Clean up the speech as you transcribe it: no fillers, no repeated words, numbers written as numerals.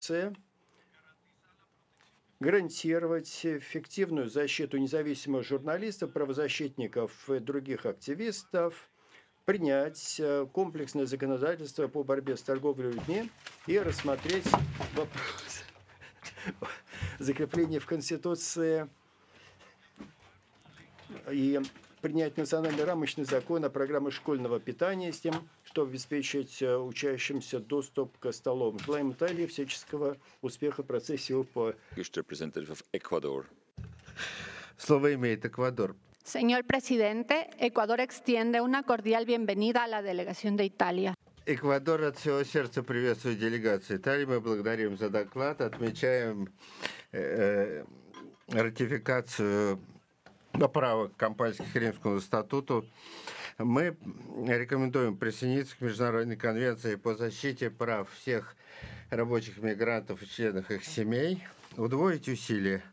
гарантировать эффективную защиту независимых журналистов, правозащитников и других активистов, принять комплексное законодательство по борьбе с торговлей людьми и рассмотреть вопрос закрепления в Конституции и принять национальный рамочный закон о программе школьного питания с тем, чтобы обеспечить учащимся доступ к столовым. Желаем Италии всяческого успеха в процессе ОПО. Слово имеет Эквадор. Señor presidente, Ecuador extiende una cordial bienvenida a la delegación de Italia. Эквадор от всего сердца приветствует делегацию Италии. Мы благодарим за доклад, отмечаем ратификацию поправок Кампански к Римскому статуту. Мы рекомендуем присоединиться к Международной конвенции по защите прав всех рабочих мигрантов и членов их семей, удвоить усилия